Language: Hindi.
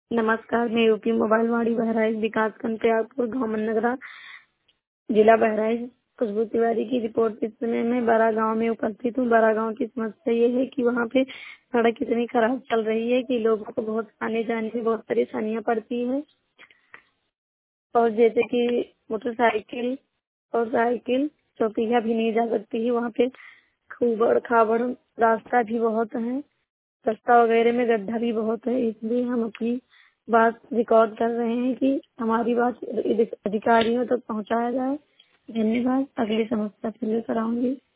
नमस्कार, मैं यूपी मोबाइल वाणी बहराइच विकास खंड त्यागपुर गाँव मननगरा जिला बहराइच खुशबू तिवारी की रिपोर्ट। इस समय मैं बड़ा गांव में उपस्थित हूँ। बड़ा गांव की समस्या ये है कि वहाँ पे सड़क इतनी खराब चल रही है कि लोगों को बहुत आने जाने में बहुत परेशानियाँ पड़ती हैं। और जैसे कि मोटरसाइकिल और साइकिल चौपहिया भी नहीं जा सकती है। वहाँ पे खूबड़ खाबड़ रास्ता भी बहुत है। रास्ता वगैरह में गड्ढा भी बहुत है। इसलिए हम अपनी बात रिकॉर्ड कर रहे हैं कि हमारी बात अधिकारियों तक पहुंचाया जाए। धन्यवाद। अगली समस्या फिर लेकर आऊंगी।